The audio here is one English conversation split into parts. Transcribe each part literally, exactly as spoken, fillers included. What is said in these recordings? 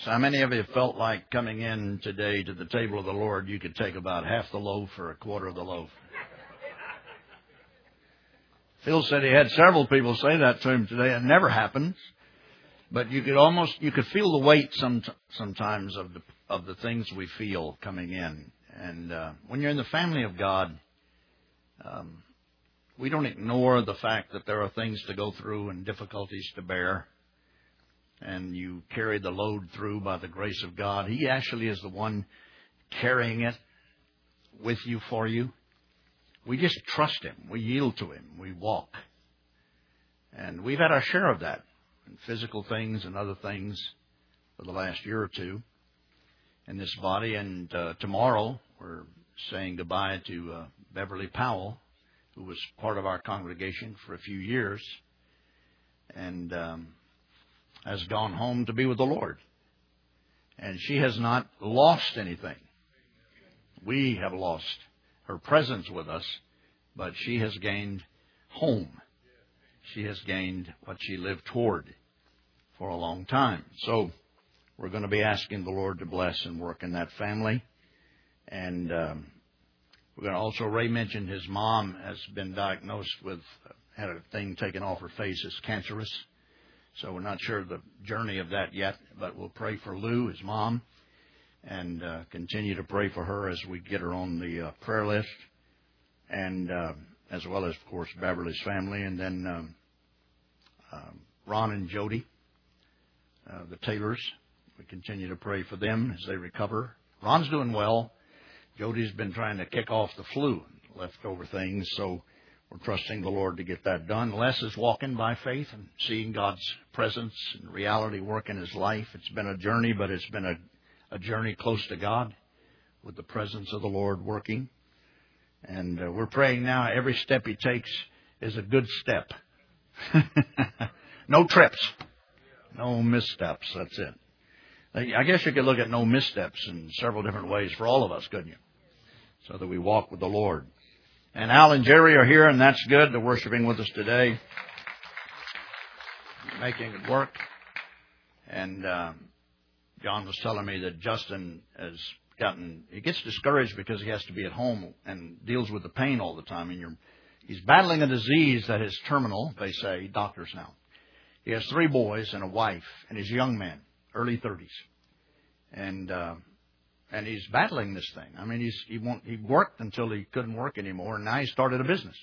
So how many of you felt like coming in today to the table of the Lord, you could take about half the loaf or a quarter of the loaf? Phil said he had several people say that to him today. It never happens. But you could almost, you could feel the weight some, sometimes of the, of the things we feel coming in. And uh, when you're in the family of God, um, we don't ignore the fact that there are things to go through and difficulties to bear. And you carry the load through by the grace of God. He actually is the one carrying it with you, for you. We just trust Him. We yield to Him. We walk. And we've had our share of that, in physical things and other things, for the last year or two in this body. And uh, tomorrow we're saying goodbye to uh, Beverly Powell, who was part of our congregation for a few years and um, has gone home to be with the Lord. And she has not lost anything. We have lost her presence with us, but she has gained home. She has gained what she lived toward for a long time. So we're going to be asking the Lord to bless and work in that family. And um, we're going to also, Ray mentioned his mom has been diagnosed with, uh, had a thing taken off her face as cancerous. So we're not sure the journey of that yet, but we'll pray for Lou, his mom, and uh, continue to pray for her as we get her on the uh, prayer list, and uh, as well as, of course, Beverly's family, and then um, um, Ron and Jody, uh, the Taylors. We continue to pray for them as they recover. Ron's doing well. Jody's been trying to kick off the flu, leftover things, so we're trusting the Lord to get that done. Les is walking by faith and seeing God's presence and reality work in his life. It's been a journey, but it's been a, a journey close to God with the presence of the Lord working. And uh, we're praying now every step he takes is a good step. No trips. No missteps. That's it. I guess you could look at no missteps in several different ways for all of us, couldn't you? So that we walk with the Lord. And Al and Jerry are here, and that's good. They're worshiping with us today, making it work. And uh, John was telling me that Justin has gotten, he gets discouraged because he has to be at home and deals with the pain all the time. And you're, he's battling a disease that is terminal, they say, doctors now. He has three boys and a wife, and he's a young man, early thirties. And uh, and he's battling this thing. I mean, he's he won't, he worked until he couldn't work anymore, and now he started a business.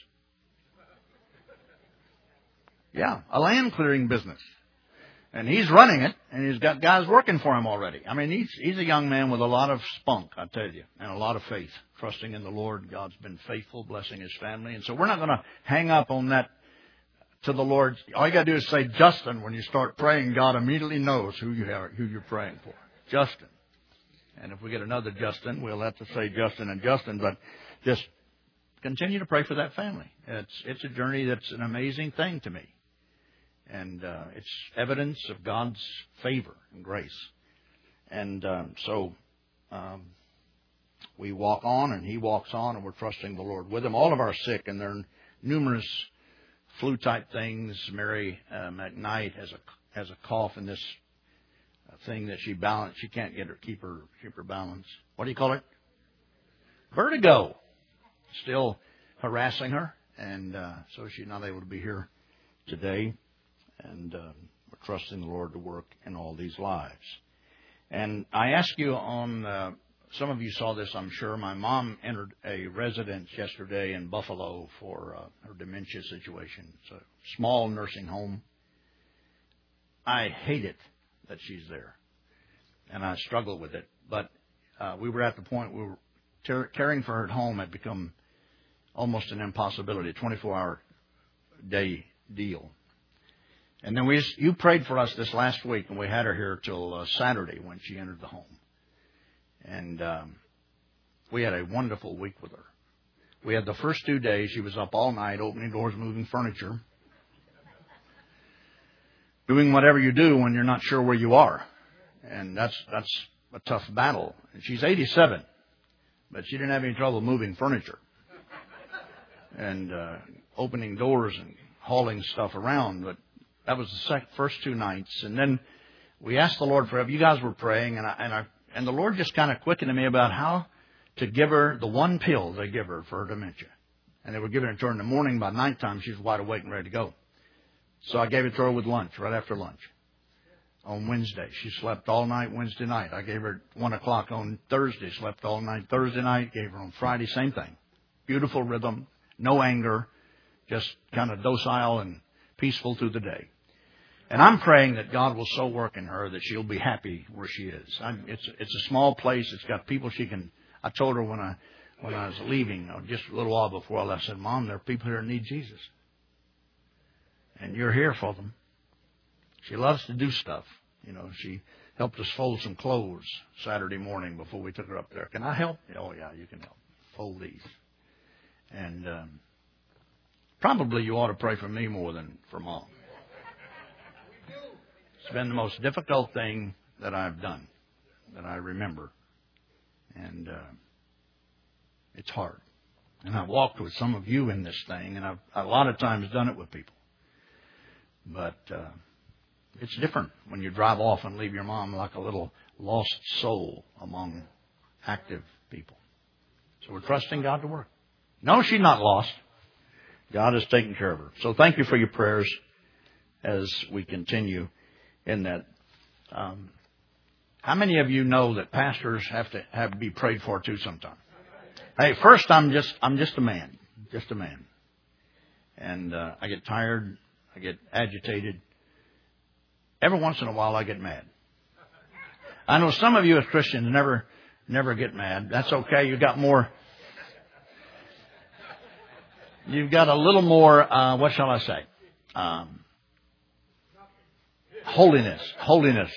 Yeah, a land clearing business. And he's running it, and he's got guys working for him already. I mean, he's he's a young man with a lot of spunk, I tell you, and a lot of faith, trusting in the Lord. God's been faithful, blessing his family. And so we're not going to hang up on that to the Lord. All you got to do is say Justin when you start praying. God immediately knows who you have, who you're praying for. Justin. And if we get another Justin, we'll have to say Justin and Justin. But just continue to pray for that family. It's it's a journey that's an amazing thing to me. And uh, it's evidence of God's favor and grace. And um, so um, we walk on, and he walks on, and we're trusting the Lord with him. All of our sick, and there are numerous flu-type things. Mary uh, McKnight has a has a cough in this uh, thing that she balance. She can't get her keep her keep her balance. What do you call it? Vertigo. Still harassing her, and uh, so she's not able to be here today. And uh, we're trusting the Lord to work in all these lives. And I ask you on, uh, some of you saw this, I'm sure. My mom entered a residence yesterday in Buffalo for uh, her dementia situation. It's a small nursing home. I hate it that she's there, and I struggle with it. But uh, we were at the point where we were ter- caring for her at home had become almost an impossibility, a twenty-four hour day deal. And then we, you prayed for us this last week, and we had her here till uh, Saturday when she entered the home. And um, we had a wonderful week with her. We had the first two days, she was up all night, opening doors, moving furniture, doing whatever you do when you're not sure where you are. And that's that's a tough battle. And she's eighty-seven, but she didn't have any trouble moving furniture and uh, opening doors and hauling stuff around. But that was the sec- first two nights. And then we asked the Lord for help. You guys were praying, and I, and I, and the Lord just kind of quickened to me about how to give her the one pill they give her for her dementia. And they were giving it to her in the morning. By nighttime, she was wide awake and ready to go. So I gave it to her with lunch, right after lunch. On Wednesday, she slept all night Wednesday night. I gave her at one o'clock on Thursday, slept all night Thursday night. Gave her on Friday, same thing. Beautiful rhythm, no anger, just kind of docile and peaceful through the day. And I'm praying that God will so work in her that she'll be happy where she is. I'm, it's it's a small place. It's got people she can. I told her when I when I was leaving, just a little while before I left, I said, "Mom, there are people here that need Jesus, and you're here for them." She loves to do stuff. You know, she helped us fold some clothes Saturday morning before we took her up there. Can I help? Oh yeah, you can help fold these. And um, probably you ought to pray for me more than for Mom. It's been the most difficult thing that I've done, that I remember. And uh, it's hard. And I've walked with some of you in this thing, and I've a lot of times done it with people. But uh, it's different when you drive off and leave your mom like a little lost soul among active people. So we're trusting God to work. No, she's not lost. God is taking care of her. So thank you for your prayers as we continue in that. Um, how many of you know that pastors have to have to be prayed for too sometimes? Hey, first I'm just I'm just a man, just a man, and uh, I get tired, I get agitated. Every once in a while I get mad. I know some of you as Christians never never get mad. That's okay. You got more. You've got a little more. Uh, what shall I say? Um, holiness, holiness.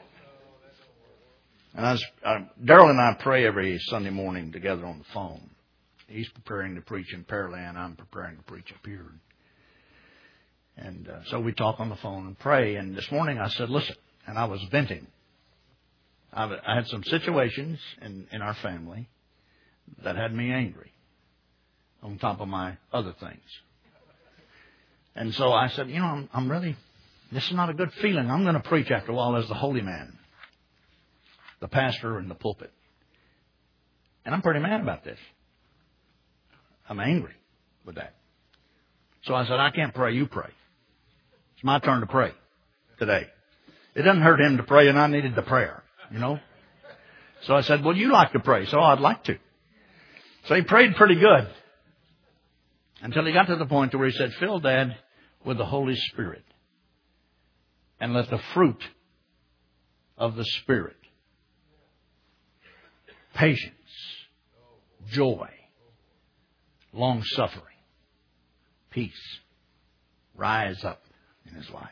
And I was, uh, Darrell and I pray every Sunday morning together on the phone. He's preparing to preach in Pearland. I'm preparing to preach up here. And uh, so we talk on the phone and pray. And this morning I said, listen, and I was venting. I, I had some situations in, in our family that had me angry on top of my other things. And so I said, you know, I'm, I'm really, this is not a good feeling. I'm going to preach after a while as the holy man, the pastor in the pulpit. And I'm pretty mad about this. I'm angry with that. So I said, I can't pray, you pray. It's my turn to pray today. It doesn't hurt him to pray, and I needed the prayer, you know. So I said, well, you like to pray, so I'd like to. So he prayed pretty good until he got to the point where he said, fill Dad with the Holy Spirit and let the fruit of the Spirit, patience, joy, long-suffering, peace, rise up in his life.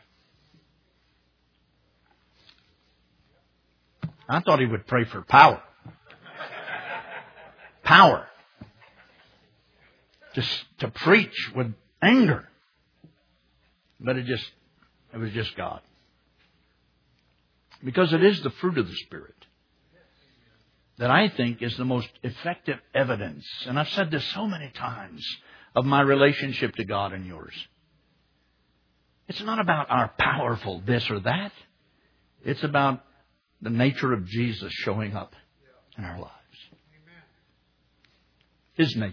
I thought he would pray for power. Power. Just to preach with anger. But it just, it was just God. Because it is the fruit of the Spirit that I think is the most effective evidence, and I've said this so many times, of my relationship to God and yours. It's not about our powerful this or that. It's about the nature of Jesus showing up in our lives. His nature.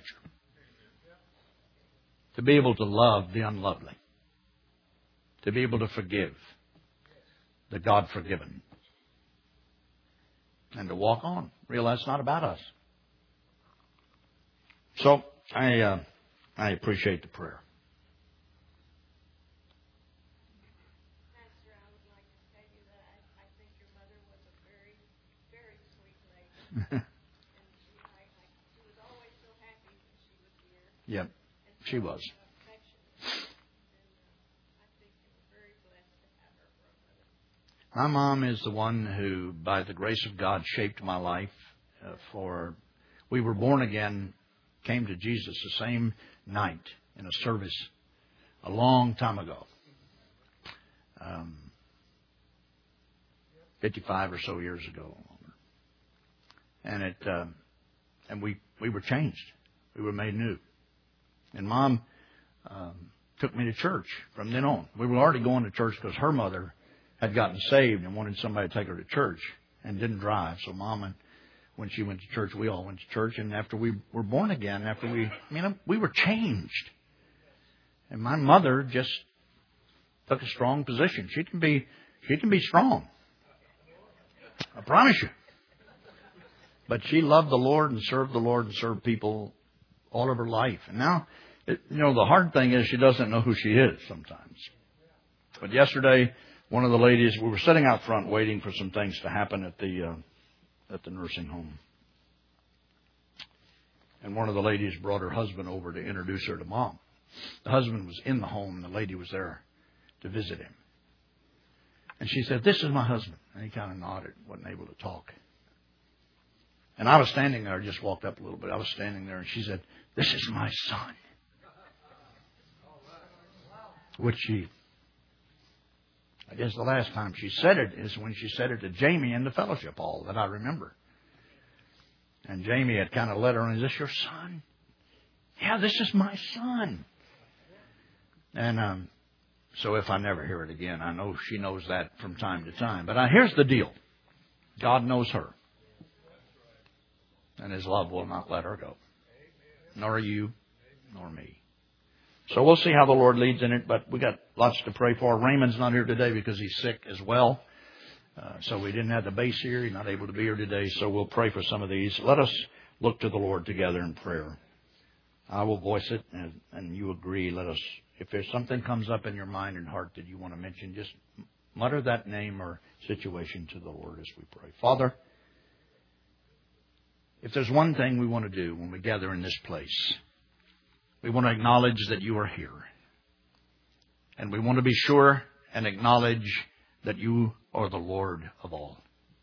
To be able to love the unlovely. To be able to forgive the God-forgiven. And to walk on. Realize it's not about us. So, I uh, I appreciate the prayer. Pastor, I would like to tell you that I, I think your mother was a very, very sweet lady. and she, I, I, she was always so happy when she was here. Yep, she was. My mom is the one who, by the grace of God, shaped my life. Uh, for we were born again, came to Jesus the same night in a service a long time ago, um, fifty-five or so years ago, and it uh, and we we were changed. We were made new, and Mom um, took me to church from then on. We were already going to church because her mother had gotten saved and wanted somebody to take her to church and didn't drive. So Mom, and when she went to church, we all went to church. And after we were born again, after we, I mean, we were changed. And my mother just took a strong position. She can be, she can be strong. I promise you. But she loved the Lord and served the Lord and served people all of her life. And now, it, you know, the hard thing is she doesn't know who she is sometimes. But yesterday, one of the ladies, we were sitting out front waiting for some things to happen at the uh, at the nursing home. And one of the ladies brought her husband over to introduce her to Mom. The husband was in the home. The lady was there to visit him. And she said, "This is my husband." And he kind of nodded, wasn't able to talk. And I was standing there, I just walked up a little bit. I was standing there, and she said, "This is my son." Which she, I guess the last time she said it is when she said it to Jamie in the fellowship hall that I remember. And Jamie had kind of let her on, "Is this your son?" "Yeah, this is my son." And um, so if I never hear it again, I know she knows that from time to time. But uh, here's the deal. God knows her. And His love will not let her go. Nor you, nor me. So we'll see how the Lord leads in it, but we got lots to pray for. Raymond's not here today because he's sick as well. Uh, so we didn't have the bass here. He's not able to be here today, so we'll pray for some of these. Let us look to the Lord together in prayer. I will voice it, and, and you agree. Let us, if there's something comes up in your mind and heart that you want to mention, just mutter that name or situation to the Lord as we pray. Father, if there's one thing we want to do when we gather in this place, we want to acknowledge that you are here. And we want to be sure and acknowledge that you are the Lord of all.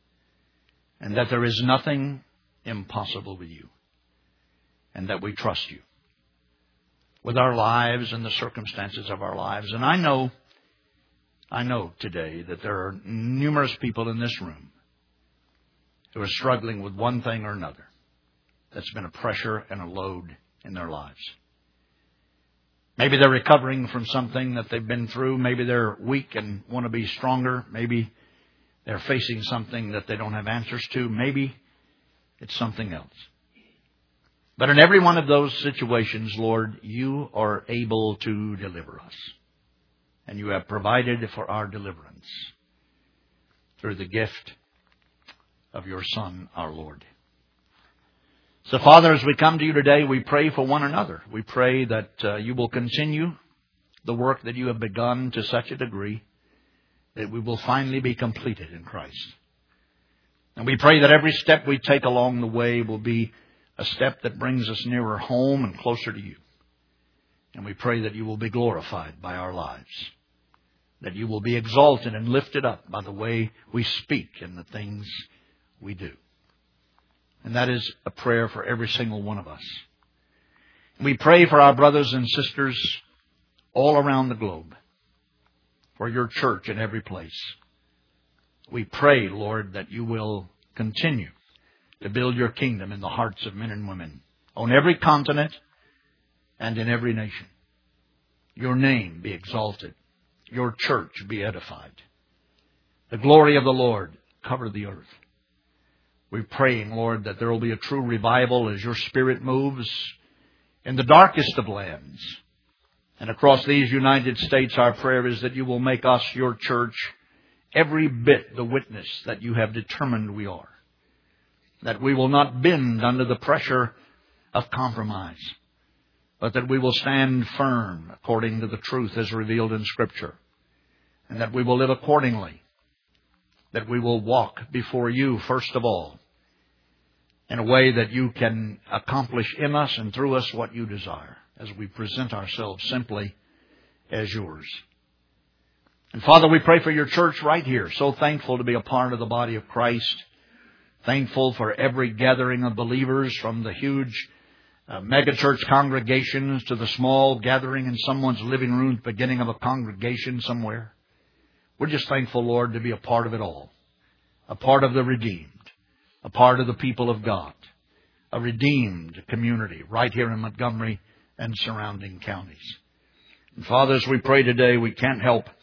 And that there is nothing impossible with you. And that we trust you with our lives and the circumstances of our lives. And I know, I know today that there are numerous people in this room who are struggling with one thing or another that's been a pressure and a load in their lives. Maybe they're recovering from something that they've been through. Maybe they're weak and want to be stronger. Maybe they're facing something that they don't have answers to. Maybe it's something else. But in every one of those situations, Lord, you are able to deliver us. And you have provided for our deliverance through the gift of your Son, our Lord. So, Father, as we come to you today, we pray for one another. We pray that uh, you will continue the work that you have begun to such a degree that we will finally be completed in Christ. And we pray that every step we take along the way will be a step that brings us nearer home and closer to you. And we pray that you will be glorified by our lives, that you will be exalted and lifted up by the way we speak and the things we do. And that is a prayer for every single one of us. We pray for our brothers and sisters all around the globe, for your church in every place. We pray, Lord, that you will continue to build your kingdom in the hearts of men and women on every continent and in every nation. Your name be exalted. Your church be edified. The glory of the Lord cover the earth. We're praying, Lord, that there will be a true revival as your Spirit moves in the darkest of lands. And across these United States, our prayer is that you will make us, your church, every bit the witness that you have determined we are. That we will not bend under the pressure of compromise, but that we will stand firm according to the truth as revealed in Scripture, and that we will live accordingly, that we will walk before you first of all in a way that you can accomplish in us and through us what you desire as we present ourselves simply as yours. And Father, we pray for your church right here. So thankful to be a part of the body of Christ. Thankful for every gathering of believers, from the huge uh, megachurch congregations to the small gathering in someone's living room, the beginning of a congregation somewhere. We're just thankful, Lord, to be a part of it all. A part of the redeemed. A part of the people of God. A redeemed community right here in Montgomery and surrounding counties. And Father, as we pray today, we can't help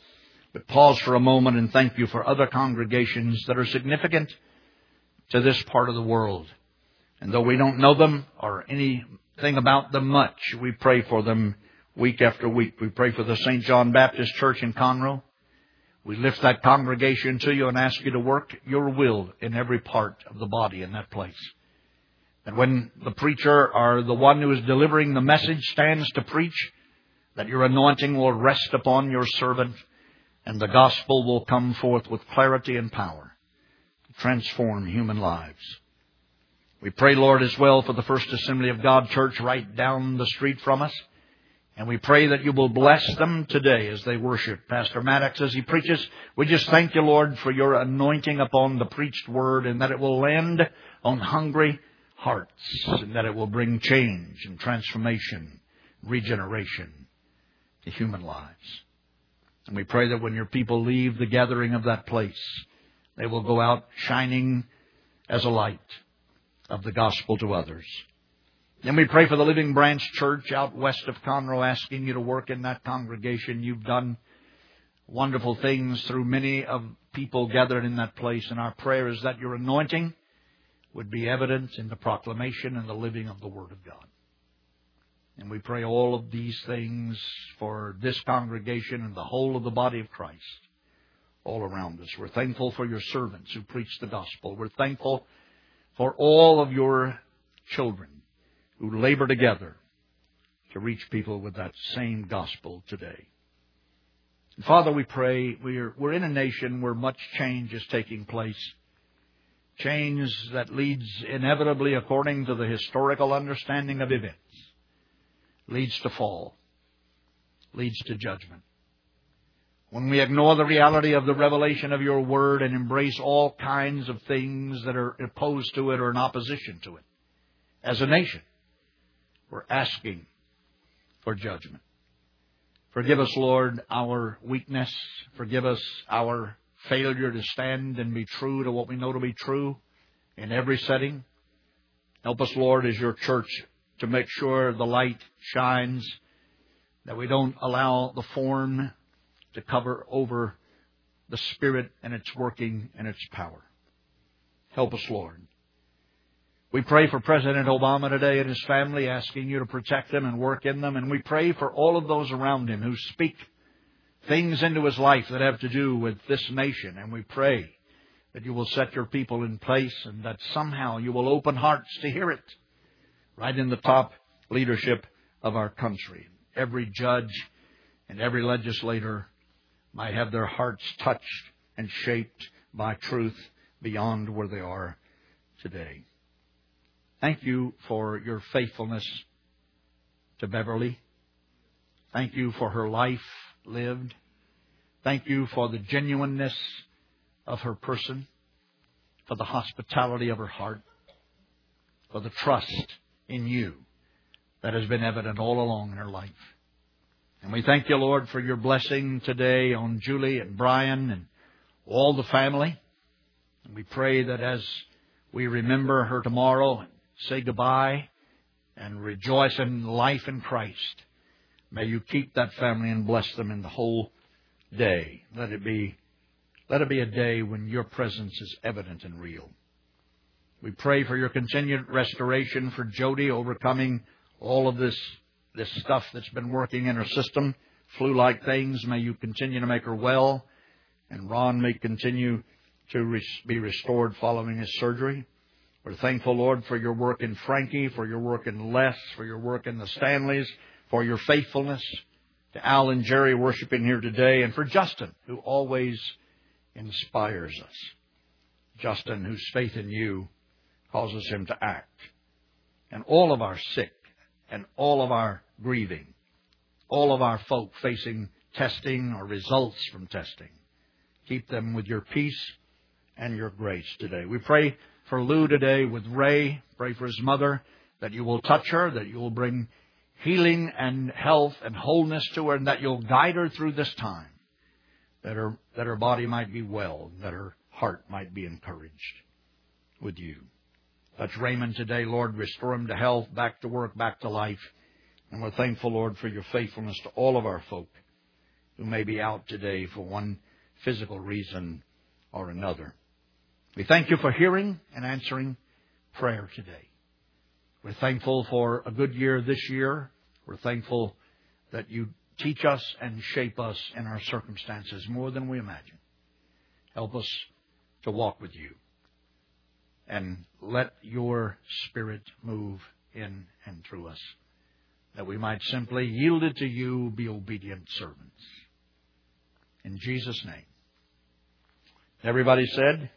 But pause for a moment and thank you for other congregations that are significant to this part of the world. And though we don't know them or anything about them much, we pray for them week after week. We pray for the Saint John Baptist Church in Conroe. We lift that congregation to you and ask you to work your will in every part of the body in that place. And when the preacher or the one who is delivering the message stands to preach, that your anointing will rest upon your servant and the gospel will come forth with clarity and power to transform human lives. We pray, Lord, as well for the First Assembly of God Church right down the street from us. And we pray that you will bless them today as they worship. Pastor Maddox, as he preaches, we just thank you, Lord, for your anointing upon the preached word and that it will land on hungry hearts and that it will bring change and transformation, regeneration to human lives. And we pray that when your people leave the gathering of that place, they will go out shining as a light of the gospel to others. And we pray for the Living Branch Church out west of Conroe, asking you to work in that congregation. You've done wonderful things through many of people gathered in that place. And our prayer is that your anointing would be evident in the proclamation and the living of the Word of God. And we pray all of these things for this congregation and the whole of the body of Christ all around us. We're thankful for your servants who preach the gospel. We're thankful for all of your children who labor together to reach people with that same gospel today. And Father, we pray, we're, we're in a nation where much change is taking place. Change that leads inevitably, according to the historical understanding of events, leads to fall, leads to judgment. When we ignore the reality of the revelation of your word and embrace all kinds of things that are opposed to it or in opposition to it, as a nation, we're asking for judgment. Forgive us, Lord, our weakness. Forgive us our failure to stand and be true to what we know to be true in every setting. Help us, Lord, as your church, to make sure the light shines, that we don't allow the form to cover over the Spirit and its working and its power. Help us, Lord. We pray for President Obama today and his family, asking you to protect them and work in them. And we pray for all of those around him who speak things into his life that have to do with this nation. And we pray that you will set your people in place and that somehow you will open hearts to hear it right in the top leadership of our country. Every judge and every legislator might have their hearts touched and shaped by truth beyond where they are today. Thank you for your faithfulness to Beverly. Thank you for her life lived. Thank you for the genuineness of her person, for the hospitality of her heart, for the trust in you that has been evident all along in her life. And we thank you, Lord, for your blessing today on Julie and Brian and all the family. And we pray that as we remember her tomorrow and say goodbye and rejoice in life in Christ, may you keep that family and bless them in the whole day. Let it be, let it be a day when your presence is evident and real. We pray for your continued restoration for Jody, overcoming all of this, this stuff that's been working in her system, flu-like things. May you continue to make her well, and Ron may continue to re- be restored following his surgery. We're thankful, Lord, for your work in Frankie, for your work in Les, for your work in the Stanleys, for your faithfulness to Al and Jerry worshiping here today, and for Justin, who always inspires us. Justin, whose faith in you causes him to act. And all of our sick, and all of our grieving, all of our folk facing testing or results from testing, keep them with your peace and your grace today. We pray for Lou today with Ray. Pray for his mother, that you will touch her, that you will bring healing and health and wholeness to her, and that you'll guide her through this time, that her, that her body might be well, that her heart might be encouraged with you. Touch Raymond today, Lord. Restore him to health, back to work, back to life. And we're thankful, Lord, for your faithfulness to all of our folk who may be out today for one physical reason or another. We thank you for hearing and answering prayer today. We're thankful for a good year this year. We're thankful that you teach us and shape us in our circumstances more than we imagine. Help us to walk with you. And let your Spirit move in and through us, that we might simply, yielded to you, be obedient servants. In Jesus' name. Everybody said?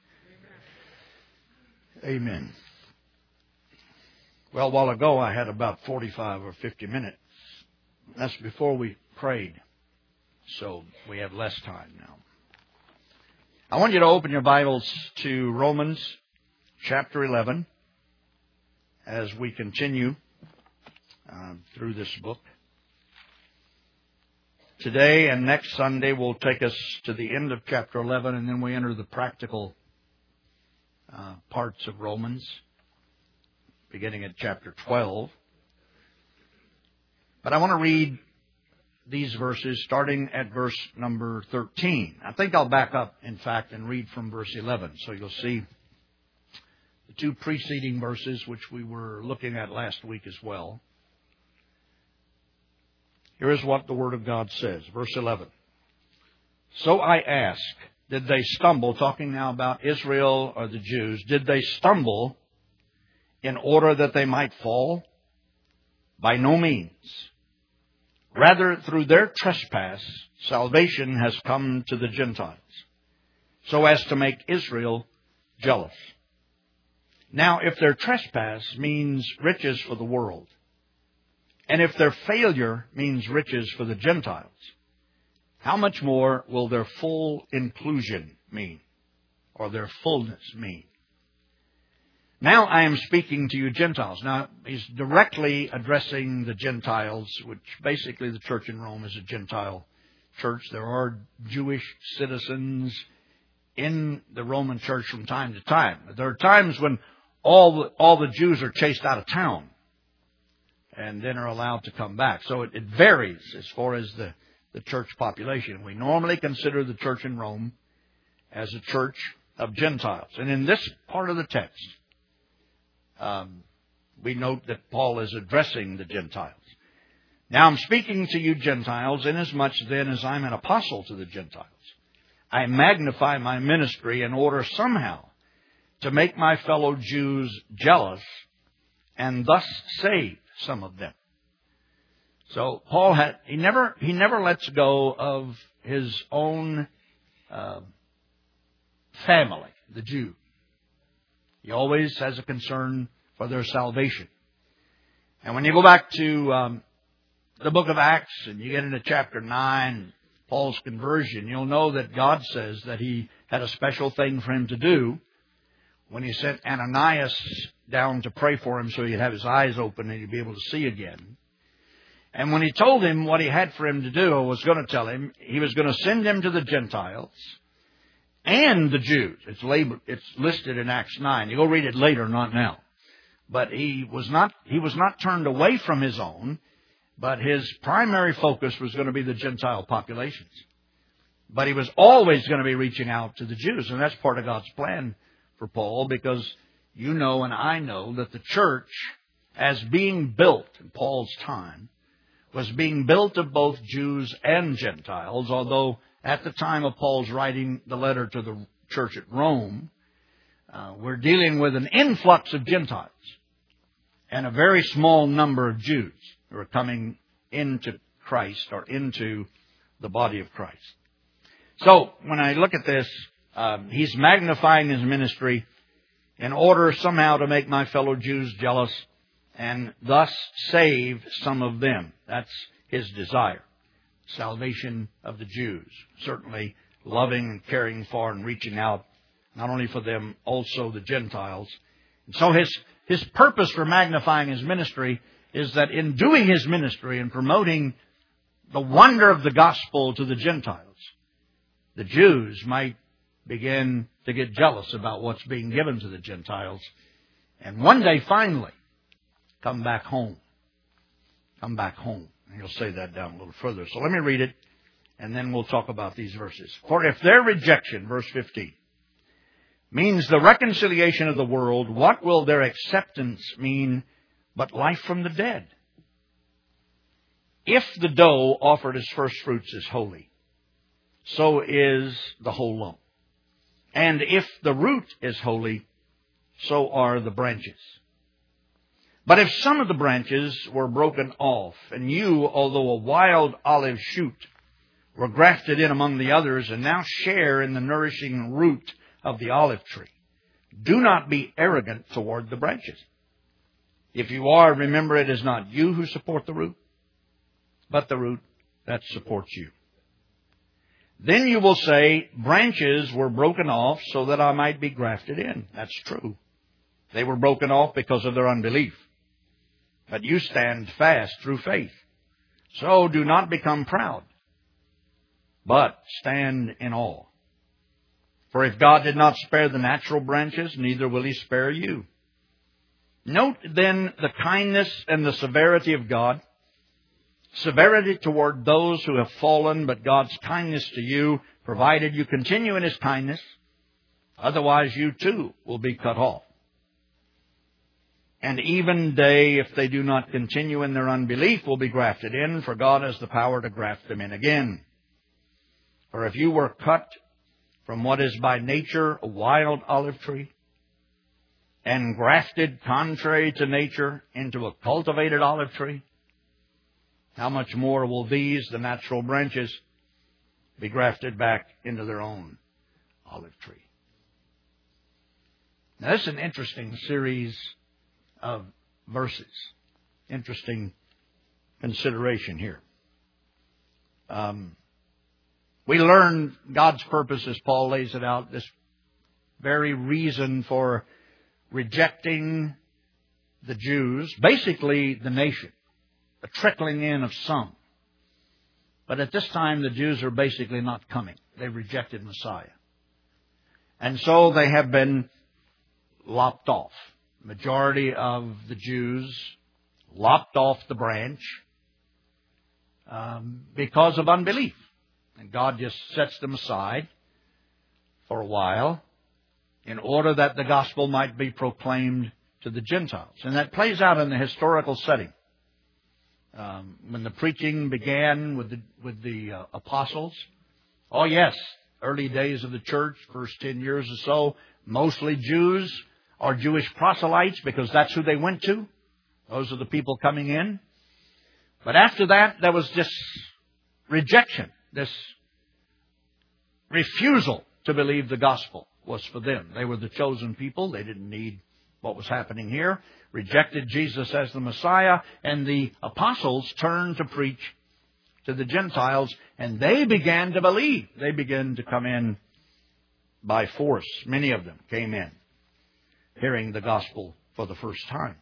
Amen. Amen. Well, a while ago I had about forty-five or fifty minutes. That's before we prayed. So we have less time now. I want you to open your Bibles to Romans chapter eleven as we continue uh, through this book. Today and next Sunday will take us to the end of chapter eleven, and then we enter the practical uh, parts of Romans, beginning at chapter twelve. But I want to read these verses starting at verse number thirteen. I think I'll back up, in fact, and read from verse eleven, so you'll see the two preceding verses, which we were looking at last week as well. Here is what the Word of God says, verse eleven. So I ask, did they stumble, talking now about Israel or the Jews, did they stumble in order that they might fall? By no means. Rather, through their trespass, salvation has come to the Gentiles, so as to make Israel jealous. Now, if their trespass means riches for the world, and if their failure means riches for the Gentiles, how much more will their full inclusion mean, or their fullness mean? Now I am speaking to you Gentiles. Now, he's directly addressing the Gentiles, which basically the church in Rome is a Gentile church. There are Jewish citizens in the Roman church from time to time. There are times when all the, all the Jews are chased out of town and then are allowed to come back. So it, it varies as far as the, the church population. We normally consider the church in Rome as a church of Gentiles. And in this part of the text, um, we note that Paul is addressing the Gentiles. Now I'm speaking to you Gentiles, inasmuch then as I'm an apostle to the Gentiles. I magnify my ministry in order somehow to make my fellow Jews jealous and thus save some of them. So Paul had, he never, he never lets go of his own uh, family, the Jew. He always has a concern for their salvation. And when you go back to um, the book of Acts and you get into chapter nine, Paul's conversion, you'll know that God says that he had a special thing for him to do when he sent Ananias down to pray for him so he'd have his eyes open and he'd be able to see again. And when he told him what he had for him to do, or was going to tell him, he was going to send him to the Gentiles and the Jews. It's labeled, it's listed in Acts nine. You go read it later, not now. But he was not, he was not turned away from his own, but his primary focus was going to be the Gentile populations. But he was always going to be reaching out to the Jews, and that's part of God's plan for Paul, because you know and I know that the church, as being built in Paul's time, was being built of both Jews and Gentiles, although at the time of Paul's writing the letter to the church at Rome, uh, we're dealing with an influx of Gentiles and a very small number of Jews who are coming into Christ or into the body of Christ. So when I look at this, um, he's magnifying his ministry in order somehow to make my fellow Jews jealous and thus save some of them. That's his desire. Salvation of the Jews. Certainly loving and caring for and reaching out, not only for them, also the Gentiles. And so his, his purpose for magnifying his ministry is that in doing his ministry and promoting the wonder of the gospel to the Gentiles, the Jews might begin to get jealous about what's being given to the Gentiles. And one day, finally, come back home. Come back home. And he'll say that down a little further. So let me read it, And then we'll talk about these verses. For if their rejection, verse fifteen, means the reconciliation of the world, what will their acceptance mean but life from the dead? If the dough offered as first fruits is holy, so is the whole lump. And if the root is holy, so are the branches. But if some of the branches were broken off, and you, although a wild olive shoot, were grafted in among the others, and now share in the nourishing root of the olive tree, do not be arrogant toward the branches. If you are, remember it is not you who support the root, but the root that supports you. Then you will say, branches were broken off so that I might be grafted in. That's true. They were broken off because of their unbelief. But you stand fast through faith. So do not become proud, but stand in awe. For if God did not spare the natural branches, neither will He spare you. Note then the kindness and the severity of God. Severity toward those who have fallen, but God's kindness to you, provided you continue in His kindness. Otherwise you too will be cut off. And even they, if they do not continue in their unbelief, will be grafted in, for God has the power to graft them in again. For if you were cut from what is by nature a wild olive tree, and grafted contrary to nature into a cultivated olive tree, how much more will these, the natural branches, be grafted back into their own olive tree? Now, this is an interesting series of verses. Interesting consideration here. Um, we learn God's purpose, as Paul lays it out, this very reason for rejecting the Jews, basically the nation, a trickling in of some. But at this time, the Jews are basically not coming. They rejected Messiah. And so they have been lopped off. Majority of the Jews lopped off the branch um, because of unbelief. And God just sets them aside for a while in order that the gospel might be proclaimed to the Gentiles. And that plays out in the historical setting. Um, when the preaching began with the, with the uh, apostles, oh yes, early days of the church, first ten years or so, mostly Jews or Jewish proselytes, because that's who they went to. Those are the people coming in. But after that, there was this rejection, this refusal to believe the gospel was for them. They were the chosen people. They didn't need what was happening here. Rejected Jesus as the Messiah, and the apostles turned to preach to the Gentiles, and they began to believe. They began to come in by force. Many of them came in, hearing the gospel for the first time.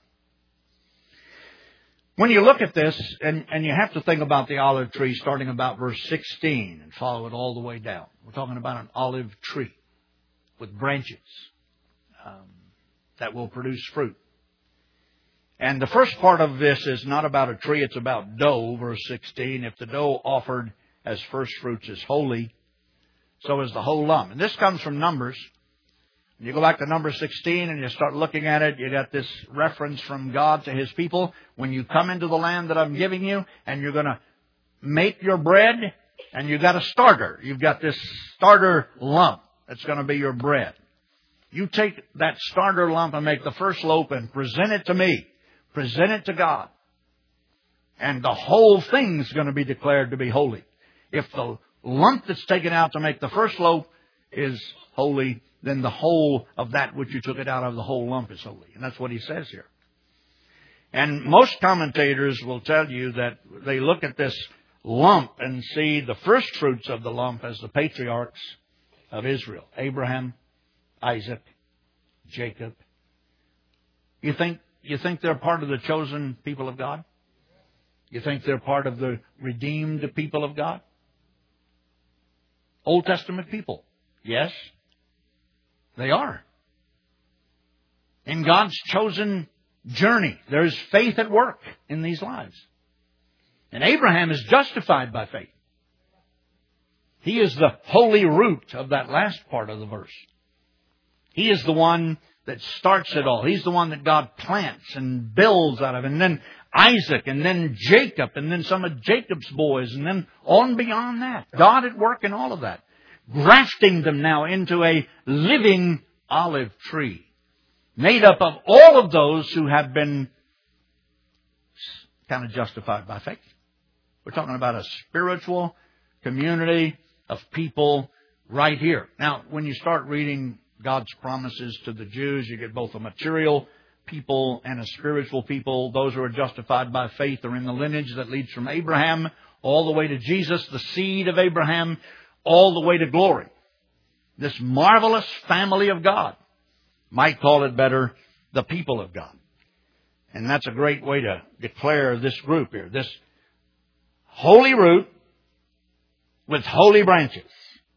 When you look at this, and, and you have to think about the olive tree starting about verse sixteen and follow it all the way down. We're talking about an olive tree with branches um, that will produce fruit. And the first part of this is not about a tree, it's about dough, verse sixteen. If the dough offered as first fruits is holy, so is the whole lump. And this comes from Numbers. When you go back to number sixteen and you start looking at it, you got this reference from God to His people. When you come into the land that I'm giving you, and you're going to make your bread, and you've got a starter. You've got this starter lump that's going to be your bread. You take that starter lump and make the first loaf and present it to me. Present it to God. And the whole thing's going to be declared to be holy. If the lump that's taken out to make the first loaf is holy, then the whole of that which you took it out of, the whole lump is holy. And that's what he says here. And most commentators will tell you that they look at this lump and see the first fruits of the lump as the patriarchs of Israel. Abraham, Isaac, Jacob. You think, you think they're part of the chosen people of God? You think they're part of the redeemed people of God? Old Testament people. Yes, they are. In God's chosen journey, there's faith at work in these lives. And Abraham is justified by faith. He is the holy root of that last part of the verse. He is the one that starts it all. He's the one that God plants and builds out of. And then Isaac, and then Jacob, and then some of Jacob's boys, and then on beyond that. God at work in all of that. Grafting them now into a living olive tree. Made up of all of those who have been kind of justified by faith. We're talking about a spiritual community of people right here. Now, when you start reading God's promises to the Jews, you get both a material people and a spiritual people. Those who are justified by faith are in the lineage that leads from Abraham all the way to Jesus, the seed of Abraham, all the way to glory. This marvelous family of God. Might call it better, the people of God. And that's a great way to declare this group here. This holy root with holy branches.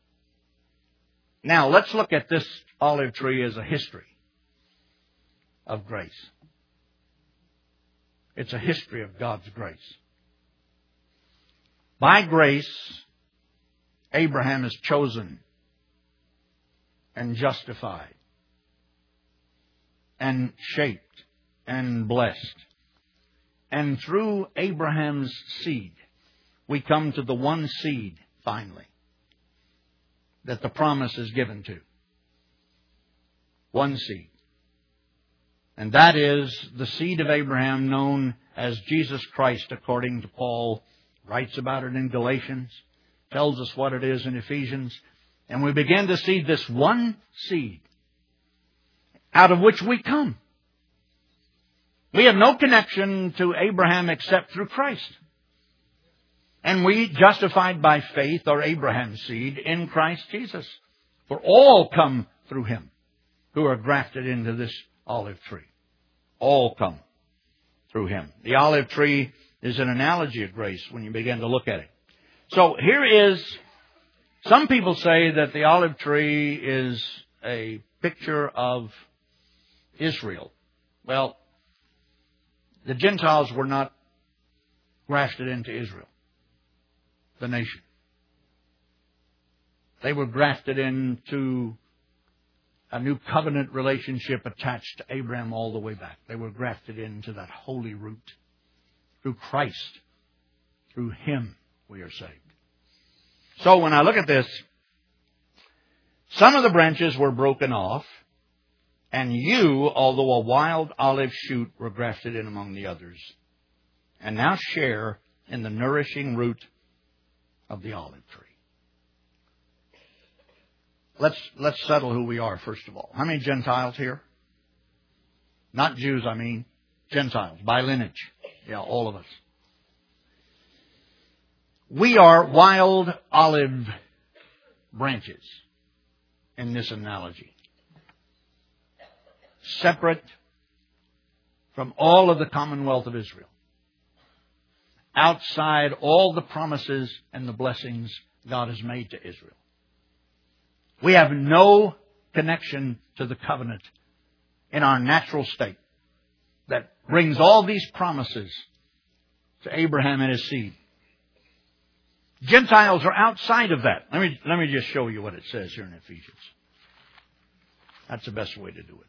Now, let's look at this olive tree as a history of grace. It's a history of God's grace. By grace, Abraham is chosen and justified and shaped and blessed. And through Abraham's seed, we come to the one seed, finally, that the promise is given to. One seed. And that is the seed of Abraham known as Jesus Christ, according to Paul. Writes about it in Galatians. Tells us what it is in Ephesians. And we begin to see this one seed out of which we come. We have no connection to Abraham except through Christ. And we, justified by faith, are Abraham's seed in Christ Jesus. For all come through Him who are grafted into this olive tree. All come through Him. The olive tree is an analogy of grace when you begin to look at it. So here is, some people say that the olive tree is a picture of Israel. Well, the Gentiles were not grafted into Israel, the nation. They were grafted into a new covenant relationship attached to Abraham all the way back. They were grafted into that holy root. Through Christ, through Him, we are saved. So when I look at this, some of the branches were broken off, and you, although a wild olive shoot, were grafted in among the others, and now share in the nourishing root of the olive tree. Let's, let's settle who we are, first of all. How many Gentiles here? Not Jews, I mean. Gentiles, by lineage. Yeah, all of us. We are wild olive branches in this analogy. Separate from all of the commonwealth of Israel. Outside all the promises and the blessings God has made to Israel. We have no connection to the covenant in our natural state that brings all these promises to Abraham and his seed. Gentiles are outside of that. Let me, let me just show you what it says here in Ephesians. That's the best way to do it.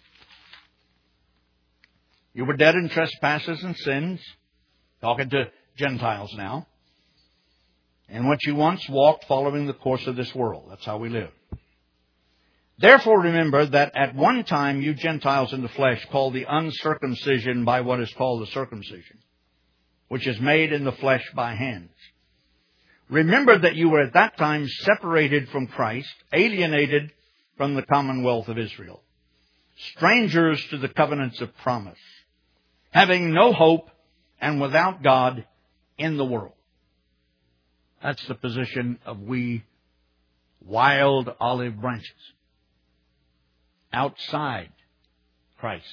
You were dead in trespasses and sins. Talking to Gentiles now. In which you once walked following the course of this world. That's how we live. Therefore remember that at one time you Gentiles in the flesh called the uncircumcision by what is called the circumcision, which is made in the flesh by hands. Remember that you were at that time separated from Christ, alienated from the commonwealth of Israel, strangers to the covenants of promise, having no hope and without God in the world. That's the position of we wild olive branches. Outside Christ.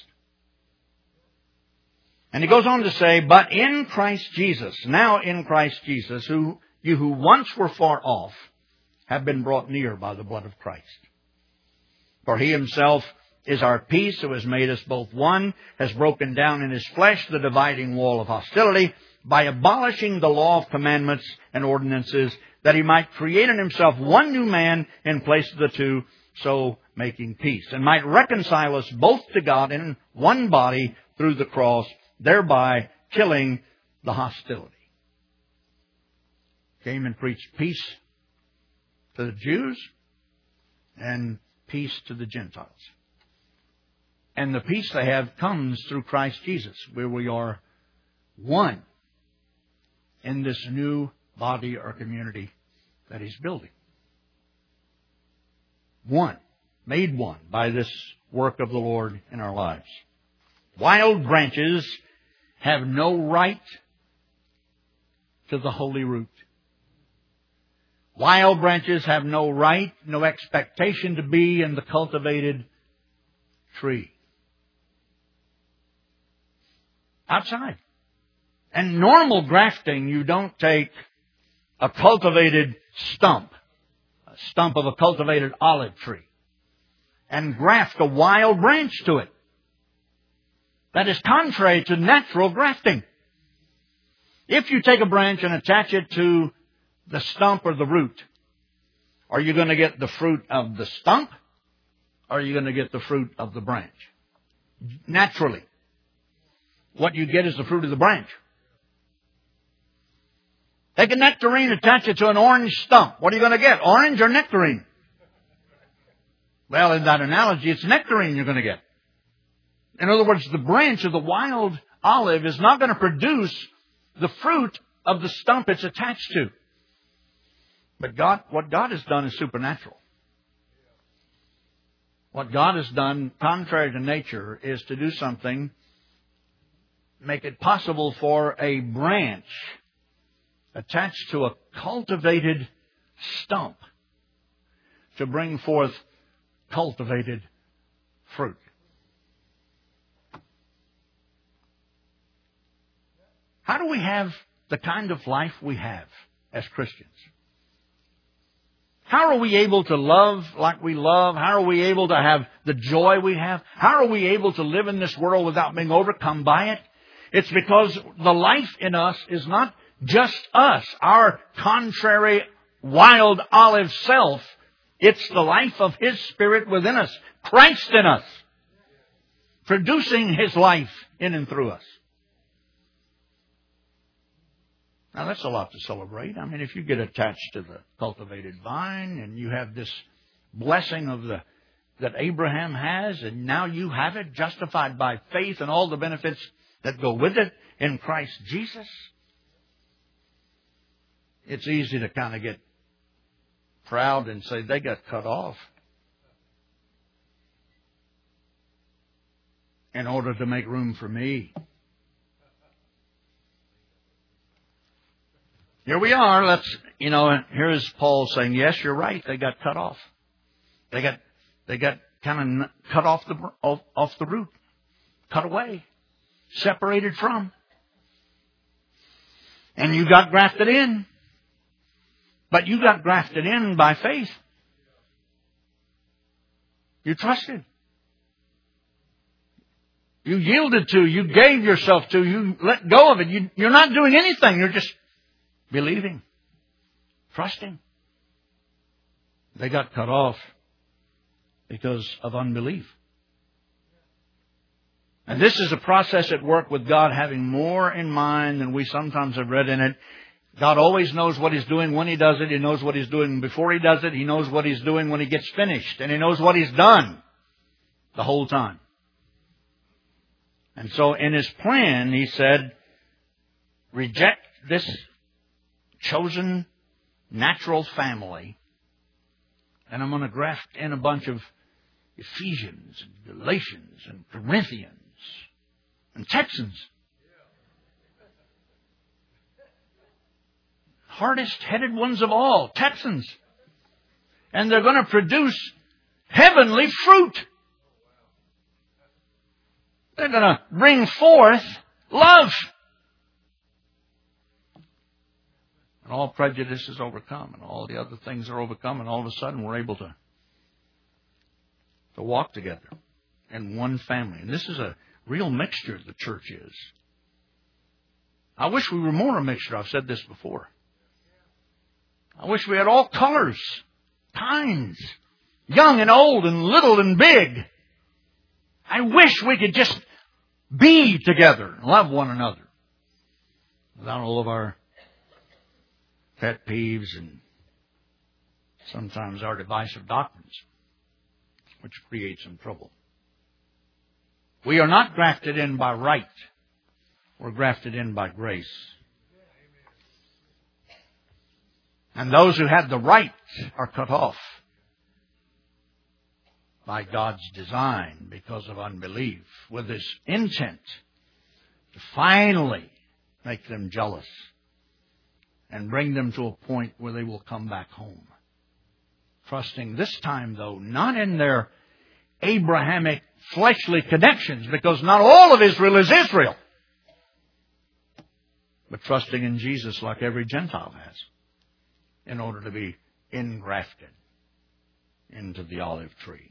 And he goes on to say, but in Christ Jesus, now in Christ Jesus, who you who once were far off, have been brought near by the blood of Christ. For He Himself is our peace, who has made us both one, has broken down in His flesh the dividing wall of hostility, by abolishing the law of commandments and ordinances, that he might create in himself one new man in place of the two, so making peace, and might reconcile us both to God in one body through the cross, thereby killing the hostility. Came and preached peace to the Jews and peace to the Gentiles. And the peace they have comes through Christ Jesus, where we are one in this new body or community that He's building. One. Made one by this work of the Lord in our lives. Wild branches have no right to the holy root. Wild branches have no right, no expectation to be in the cultivated tree. Outside. And normal grafting, you don't take a cultivated stump, a stump of a cultivated olive tree, and graft a wild branch to it. That is contrary to natural grafting. If you take a branch and attach it to the stump or the root, are you going to get the fruit of the stump, or are you going to get the fruit of the branch? Naturally. What you get is the fruit of the branch. Take a nectarine, attach it to an orange stump. What are you going to get? Orange or nectarine? Well, in that analogy, it's nectarine you're going to get. In other words, the branch of the wild olive is not going to produce the fruit of the stump it's attached to. But God, what God has done is supernatural. What God has done, contrary to nature, is to do something, make it possible for a branch attached to a cultivated stump to bring forth cultivated fruit. How do we have the kind of life we have as Christians? How are we able to love like we love? How are we able to have the joy we have? How are we able to live in this world without being overcome by it? It's because the life in us is not just us, our contrary, wild olive self. It's the life of His Spirit within us, Christ in us, producing His life in and through us. Now, that's a lot to celebrate. I mean, if you get attached to the cultivated vine and you have this blessing of the that Abraham has, and now you have it justified by faith and all the benefits that go with it in Christ Jesus, it's easy to kind of get proud and say, they got cut off in order to make room for me. Here we are. Let's, you know, here is Paul saying, yes, you're right. They got cut off. They got, they got kind of cut off the, off, off the root. Cut away. Separated from. And you got grafted in. But you got grafted in by faith. You trusted. You yielded to. You gave yourself to. You let go of it. You, you're not doing anything. You're just believing, trusting. They got cut off because of unbelief. And this is a process at work with God having more in mind than we sometimes have read in it. God always knows what He's doing when He does it. He knows what He's doing before He does it. He knows what He's doing when He gets finished. And He knows what He's done the whole time. And so in His plan, He said, reject this chosen natural family, and I'm going to graft in a bunch of Ephesians and Galatians and Corinthians and Texans. Hardest-headed ones of all, Texans. And they're going to produce heavenly fruit. They're going to bring forth love. And all prejudice is overcome, and all the other things are overcome, and all of a sudden we're able to, to walk together in one family. And this is a real mixture, the church is. I wish we were more a mixture. I've said this before. I wish we had all colors, kinds, young and old and little and big. I wish we could just be together and love one another without all of our pet peeves and sometimes our divisive doctrines, which create some trouble. We are not grafted in by right. We're grafted in by grace. And those who had the right are cut off by God's design because of unbelief, with His intent to finally make them jealous and bring them to a point where they will come back home. Trusting this time, though, not in their Abrahamic fleshly connections, because not all of Israel is Israel, but trusting in Jesus like every Gentile has, in order to be engrafted into the olive tree.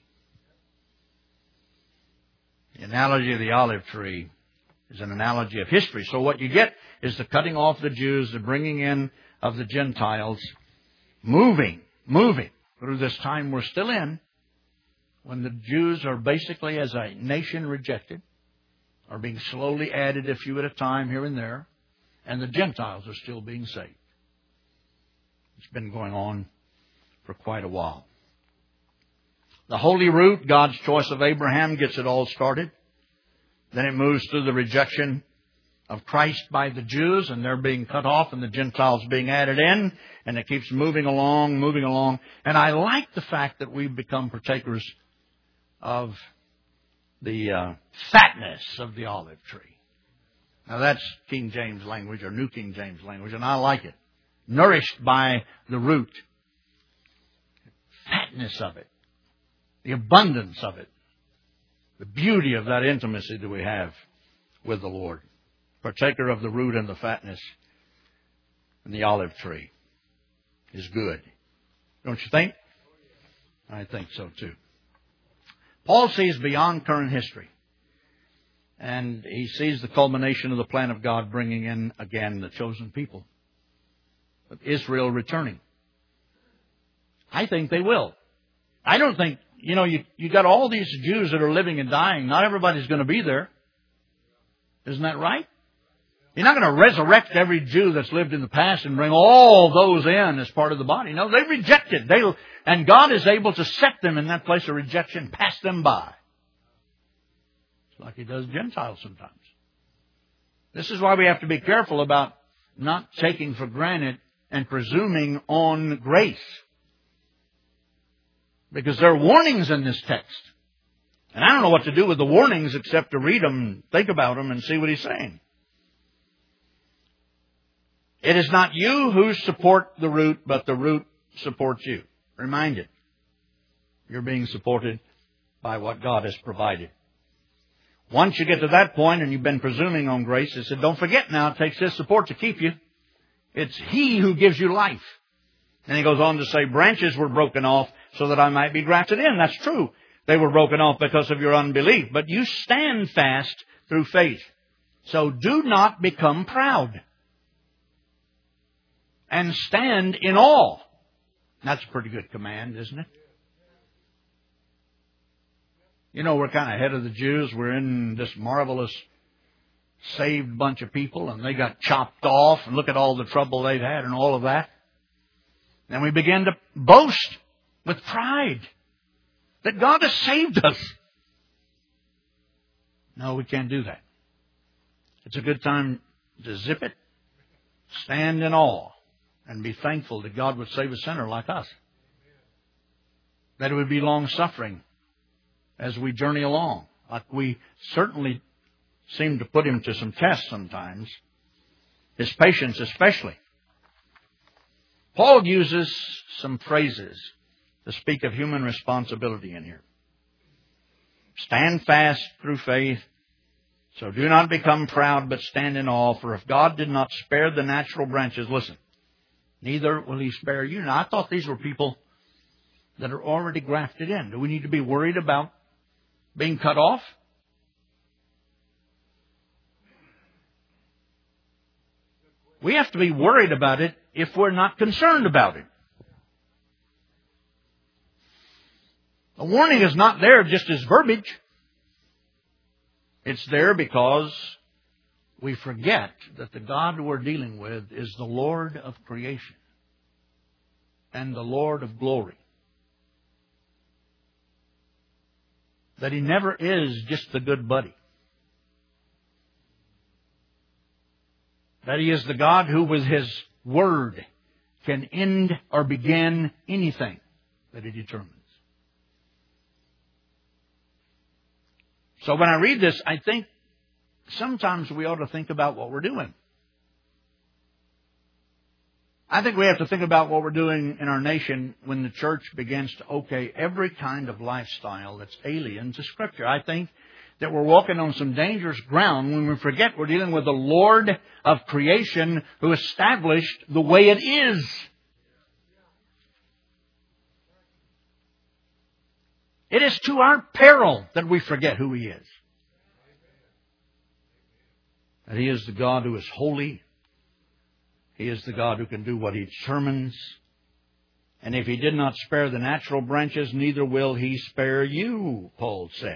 The analogy of the olive tree is an analogy of history. So what you get is the cutting off the Jews, the bringing in of the Gentiles, moving, moving through this time we're still in, when the Jews are basically, as a nation, rejected, are being slowly added a few at a time here and there, and the Gentiles are still being saved. It's been going on for quite a while. The holy root, God's choice of Abraham, gets it all started. Then it moves through the rejection of Christ by the Jews, and they're being cut off, and the Gentiles being added in, and it keeps moving along, moving along. And I like the fact that we've become partakers of the uh, fatness of the olive tree. Now that's King James language, or New King James language, and I like it. Nourished by the root. Fatness of it. The abundance of it. The beauty of that intimacy that we have with the Lord. Partaker of the root and the fatness and the olive tree is good. Don't you think? I think so too. Paul sees beyond current history. And he sees the culmination of the plan of God bringing in again the chosen people. But Israel returning. I think they will. I don't think, you know, you, you got all these Jews that are living and dying. Not everybody's going to be there. Isn't that right? You're not going to resurrect every Jew that's lived in the past and bring all those in as part of the body. No, they rejected. They, and God is able to set them in that place of rejection, pass them by. It's like He does Gentiles sometimes. This is why we have to be careful about not taking for granted and presuming on grace. Because there are warnings in this text. And I don't know what to do with the warnings except to read them, think about them, and see what he's saying. It is not you who support the root, but the root supports you. Reminded. You're being supported by what God has provided. Once you get to that point and you've been presuming on grace, he said, don't forget now, it takes His support to keep you. It's He who gives you life. And he goes on to say, branches were broken off so that I might be grafted in. That's true. They were broken off because of your unbelief. But you stand fast through faith. So do not become proud. And stand in awe. That's a pretty good command, isn't it? You know, we're kind of ahead of the Jews. We're in this marvelous saved bunch of people, and they got chopped off, and look at all the trouble they've had and all of that. Then we begin to boast with pride that God has saved us. No, we can't do that. It's a good time to zip it, stand in awe, and be thankful that God would save a sinner like us. That it would be long-suffering as we journey along. Like we certainly seem to put Him to some tests sometimes. His patience especially. Paul uses some phrases to speak of human responsibility in here. Stand fast through faith. So do not become proud, but stand in awe. For if God did not spare the natural branches, listen, neither will He spare you. Now, I thought these were people that are already grafted in. Do we need to be worried about being cut off? We have to be worried about it if we're not concerned about it. The warning is not there just as verbiage. It's there because we forget that the God we're dealing with is the Lord of creation and the Lord of glory. That He never is just the good buddy. That He is the God who with His Word can end or begin anything that He determines. So when I read this, I think sometimes we ought to think about what we're doing. I think we have to think about what we're doing in our nation when the church begins to okay every kind of lifestyle that's alien to Scripture. I think that we're walking on some dangerous ground when we forget we're dealing with the Lord of creation who established the way it is. It is to our peril that we forget who He is. That He is the God who is holy. He is the God who can do what He determines. And if He did not spare the natural branches, neither will He spare you, Paul said.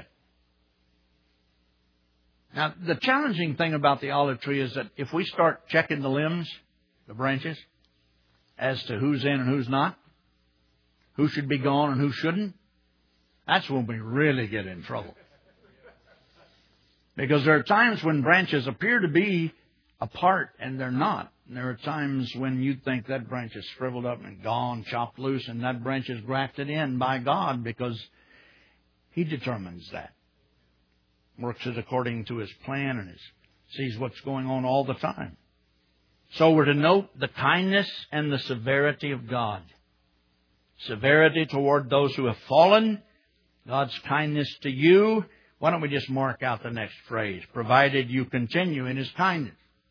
Now, the challenging thing about the olive tree is that if we start checking the limbs, the branches, as to who's in and who's not, who should be gone and who shouldn't, that's when we really get in trouble. Because there are times when branches appear to be apart and they're not. And there are times when you think that branch is shriveled up and gone, chopped loose, and that branch is grafted in by God because He determines that. Works it according to His plan and his, sees what's going on all the time. So we're to note the kindness and the severity of God. Severity toward those who have fallen. God's kindness to you. Why don't we just mark out the next phrase? Provided you continue in His kindness.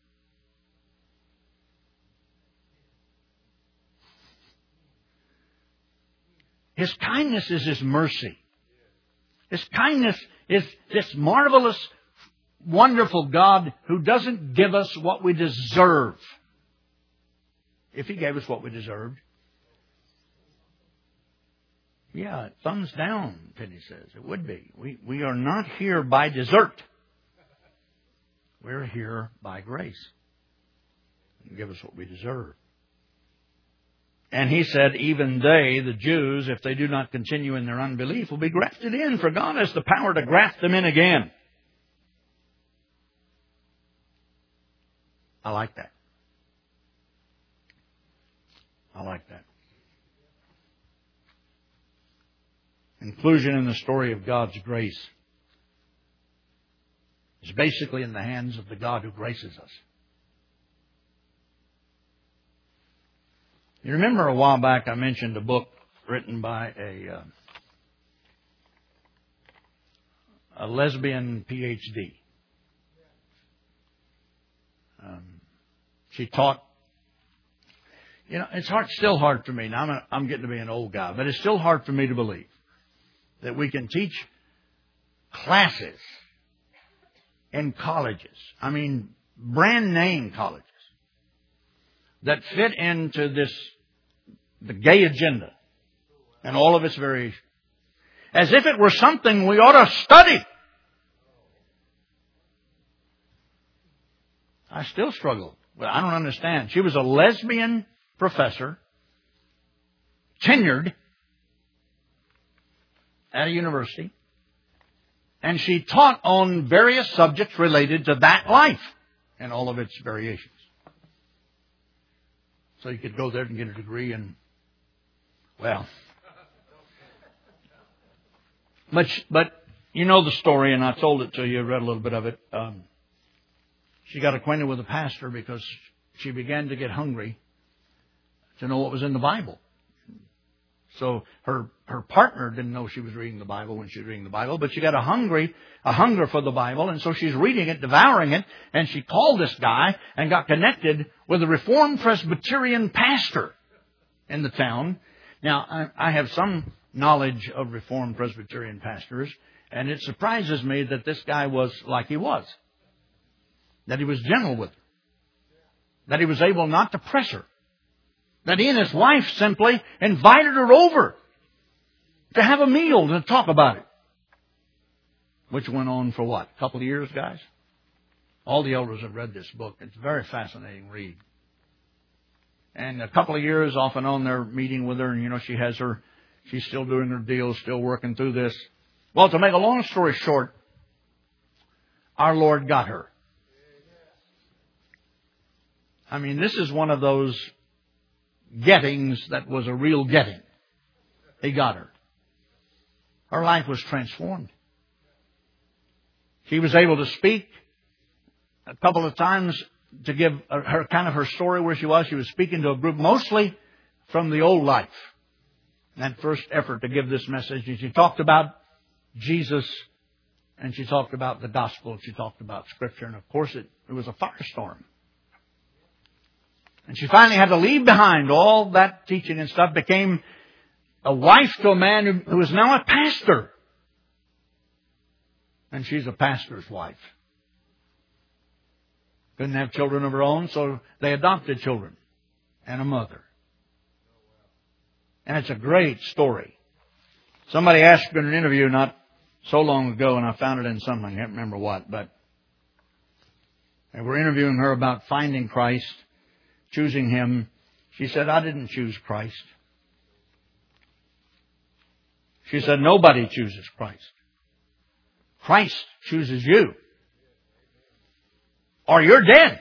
His kindness is His mercy. His kindness is this marvelous, wonderful God who doesn't give us what we deserve. If He gave us what we deserved, yeah, thumbs down, Penny says. It would be. We, we are not here by desert. We're here by grace. And give us what we deserve. And He said, even they, the Jews, if they do not continue in their unbelief, will be grafted in, for God has the power to graft them in again. I like that. I like that. Inclusion in the story of God's grace is basically in the hands of the God who graces us. You remember a while back I mentioned a book written by a uh, a lesbian P H D. Um, she taught. You know, it's hard, still hard for me. Now I'm, a, I'm getting to be an old guy, but it's still hard for me to believe that we can teach classes in colleges. I mean, brand name colleges that fit into this, the gay agenda and all of its variations, as if it were something we ought to study. I still struggle. Well, I don't understand. She was a lesbian professor, tenured at a university, and she taught on various subjects related to that life and all of its variations. So you could go there and get a degree in, well, but, but you know the story, and I told it to you, read a little bit of it. Um, she got acquainted with a pastor because she began to get hungry to know what was in the Bible. So her her partner didn't know she was reading the Bible when she was reading the Bible, but she got a hungry, a hunger for the Bible, and so she's reading it, devouring it, and she called this guy and got connected with a Reformed Presbyterian pastor in the town. Now, I, I have some knowledge of Reformed Presbyterian pastors, and it surprises me that this guy was like he was, that he was gentle with her. that he was able not to press her. That he and his wife simply invited her over to have a meal and talk about it. Which went on for what? A couple of years, guys? All the elders have read this book. It's a very fascinating read. And a couple of years off and on they're meeting with her, and you know, she has her, she's still doing her deal, still working through this. Well, to make a long story short, our Lord got her. I mean, this is one of those gettings that was a real getting. He got her. Her life was transformed. She was able to speak a couple of times to give her kind of her story where she was. She was speaking to a group mostly from the old life. That first effort to give this message. And she talked about Jesus, and she talked about the gospel. She talked about Scripture. And of course it, it was a firestorm. And she finally had to leave behind all that teaching and stuff, became a wife to a man who, who is now a pastor. And she's a pastor's wife. Couldn't have children of her own, so they adopted children and a mother. And it's a great story. Somebody asked her in an interview not so long ago, and I found it in something, I can't remember what, but they were interviewing her about finding Christ, choosing Him. She said, I didn't choose Christ. She said, nobody chooses Christ. Christ chooses you. Or you're dead.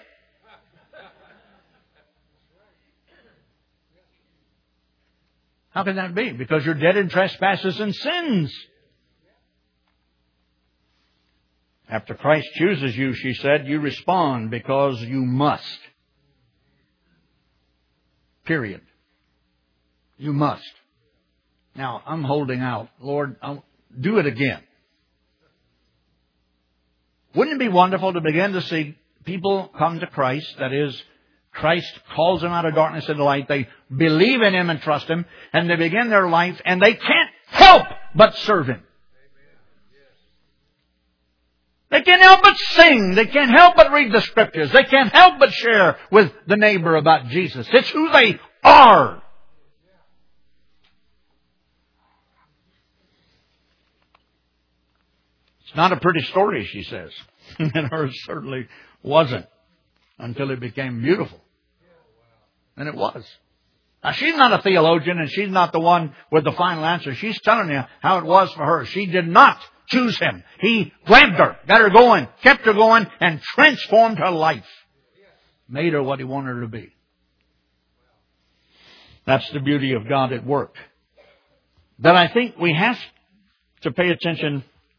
How can that be? Because you're dead in trespasses and sins. After Christ chooses you, she said, you respond because you must. Period. You must. Now, I'm holding out. Lord, I'll do it again. Wouldn't it be wonderful to begin to see people come to Christ? That is, Christ calls them out of darkness into light. They believe in Him and trust Him. And they begin their life, and they can't help but serve Him. They can't help but sing. They can't help but read the Scriptures. They can't help but share with the neighbor about Jesus. It's who they are. It's not a pretty story, she says. And hers certainly wasn't until it became beautiful. And it was. Now, she's not a theologian, and she's not the one with the final answer. She's telling you how it was for her. She did not choose Him. He grabbed her, got her going, kept her going, and transformed her life. Made her what He wanted her to be. That's the beauty of God at work. But I think we have to pay attention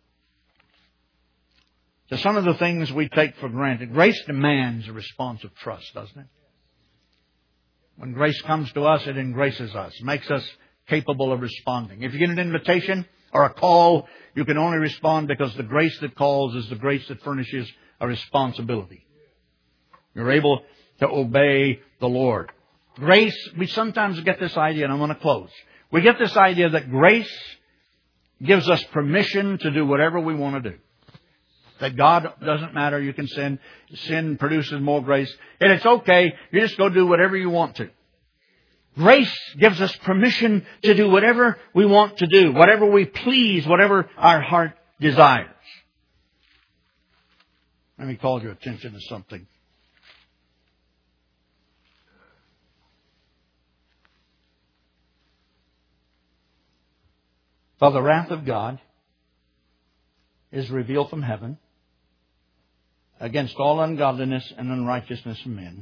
to some of the things we take for granted. Grace demands a response of trust, doesn't it? When grace comes to us, it engraces us, makes us capable of responding. If you get an invitation or a call, you can only respond because the grace that calls is the grace that furnishes a responsibility. You're able to obey the Lord. Grace, we sometimes get this idea, and I'm going to close. We get this idea that grace gives us permission to do whatever we want to do. That God doesn't matter, you can sin. Sin produces more grace. And it's okay, you just go do whatever you want to. Grace gives us permission to do whatever we want to do, whatever we please, whatever our heart desires. Let me call your attention to something. For the wrath of God is revealed from heaven against all ungodliness and unrighteousness of men,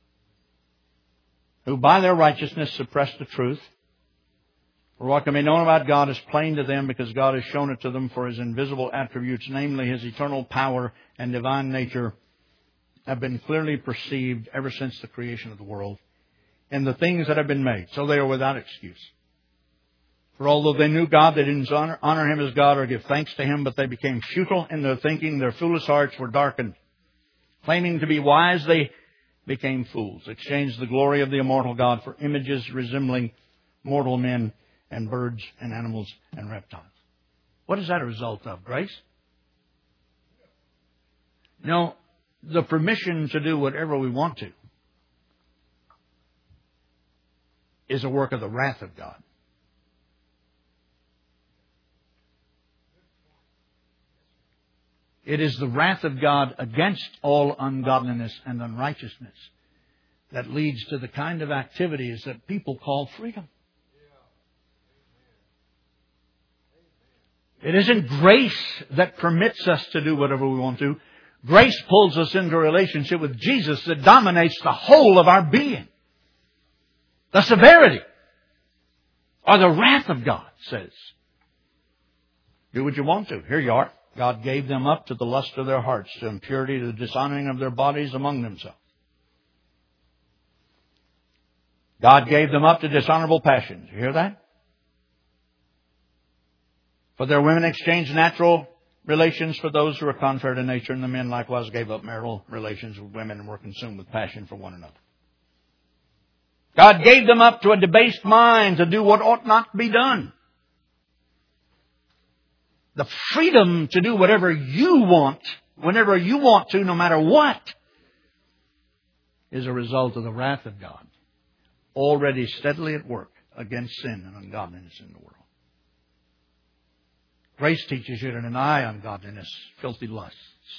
who by their righteousness suppress the truth. For what can be known about God is plain to them, because God has shown it to them. For His invisible attributes, namely His eternal power and divine nature, have been clearly perceived ever since the creation of the world in the things that have been made. So they are without excuse. For although they knew God, they didn't honor, honor Him as God or give thanks to Him, but they became futile in their thinking. Their foolish hearts were darkened. Claiming to be wise, they became fools, exchanged the glory of the immortal God for images resembling mortal men and birds and animals and reptiles. What is that a result of? Grace? No, the permission to do whatever we want to is a work of the wrath of God. It is the wrath of God against all ungodliness and unrighteousness that leads to the kind of activities that people call freedom. It isn't grace that permits us to do whatever we want to. Grace pulls us into a relationship with Jesus that dominates the whole of our being. The severity or the wrath of God says, do what you want to. Here you are. God gave them up to the lust of their hearts, to impurity, to the dishonoring of their bodies among themselves. God gave them up to dishonorable passions. You hear that? For their women exchanged natural relations for those who are contrary to nature, and the men likewise gave up marital relations with women and were consumed with passion for one another. God gave them up to a debased mind to do what ought not to be done. The freedom to do whatever you want, whenever you want to, no matter what, is a result of the wrath of God, already steadily at work against sin and ungodliness in the world. Grace teaches you to deny ungodliness, filthy lusts,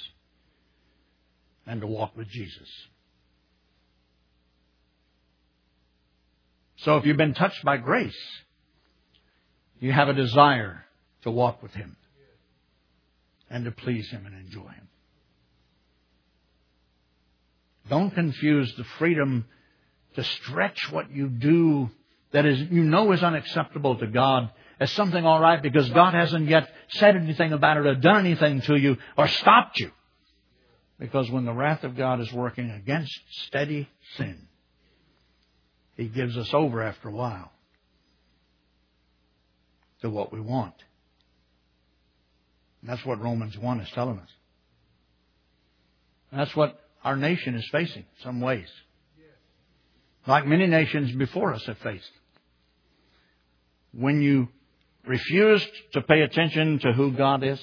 and to walk with Jesus. So if you've been touched by grace, you have a desire to walk with Him and to please Him and enjoy Him. Don't confuse the freedom to stretch what you do that is you know is unacceptable to God as something all right because God hasn't yet said anything about it or done anything to you or stopped you. Because when the wrath of God is working against steady sin, He gives us over after a while to what we want. And that's what Romans one is telling us. And that's what our nation is facing in some ways. Like many nations before us have faced. When you refuse to pay attention to who God is,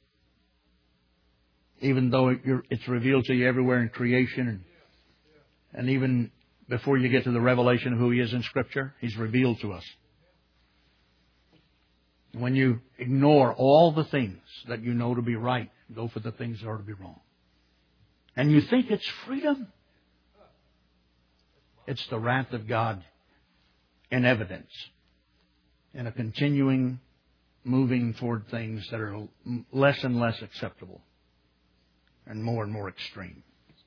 even though it's revealed to you everywhere in creation, and, and even before you get to the revelation of who He is in Scripture, He's revealed to us. When you ignore all the things that you know to be right, go for the things that are to be wrong, and you think it's freedom, it's the wrath of God in evidence, in a continuing moving toward things that are less and less acceptable and more and more extreme.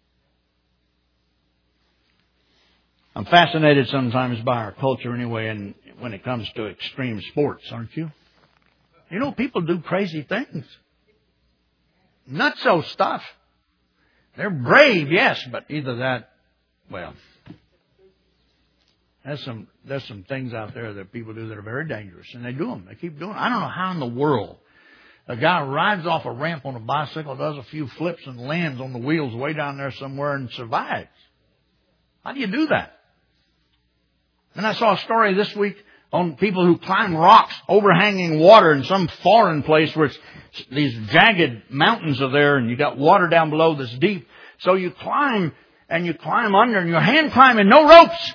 I'm fascinated sometimes by our culture anyway, and when it comes to extreme sports, aren't you? You know, people do crazy things. Nutso stuff. They're brave, yes, but either that, well, there's some, there's some things out there that people do that are very dangerous, and they do them. They keep doing them. I don't know how in the world a guy rides off a ramp on a bicycle, does a few flips, and lands on the wheels way down there somewhere and survives. How do you do that? And I saw a story this week on people who climb rocks overhanging water in some foreign place where it's, these jagged mountains are there and you got water down below that's deep. So you climb and you climb under and you're hand climbing, no ropes.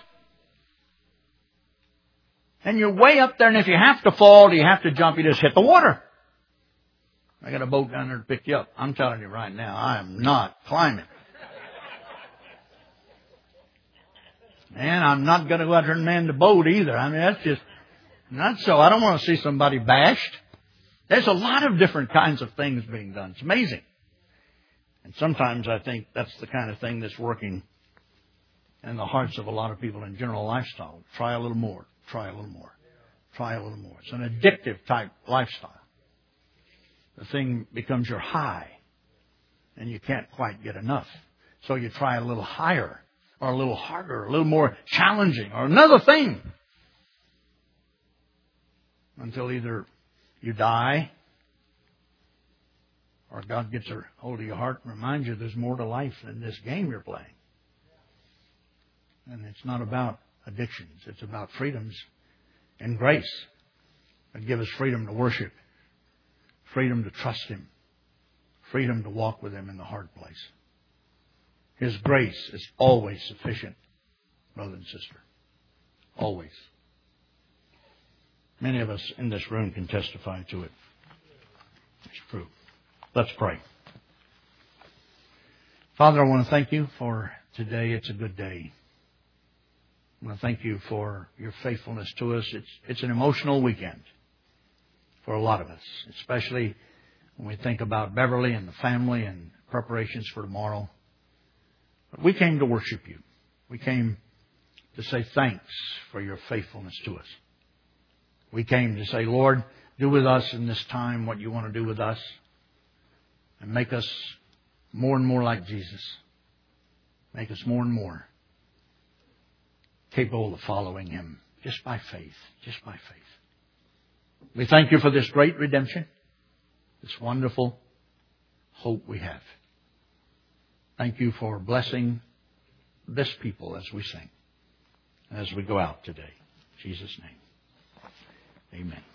And you're way up there, and if you have to fall, you have to jump, you just hit the water. I got a boat down there to pick you up. I'm telling you right now, I am not climbing. And I'm not going to go out there and man the boat either. I mean, that's just not so. I don't want to see somebody bashed. There's a lot of different kinds of things being done. It's amazing. And sometimes I think that's the kind of thing that's working in the hearts of a lot of people in general lifestyle. Try a little more. Try a little more. Try a little more. It's an addictive type lifestyle. The thing becomes your high, and you can't quite get enough. So you try a little higher, or a little harder, or a little more challenging, or another thing. Until either you die, or God gets a hold of your heart and reminds you there's more to life than this game you're playing. And it's not about addictions. It's about freedoms and grace that give us freedom to worship, freedom to trust Him, freedom to walk with Him in the hard place. His grace is always sufficient, brother and sister. Always. Many of us in this room can testify to it. It's true. Let's pray. Father, I want to thank you for today. It's a good day. I want to thank you for your faithfulness to us. It's, it's an emotional weekend for a lot of us, especially when we think about Beverly and the family and preparations for tomorrow. But we came to worship you. We came to say thanks for your faithfulness to us. We came to say, Lord, do with us in this time what you want to do with us and make us more and more like Jesus. Make us more and more capable of following him just by faith, just by faith. We thank you for this great redemption, this wonderful hope we have. Thank you for blessing this people as we sing, as we go out today. In Jesus' name, amen.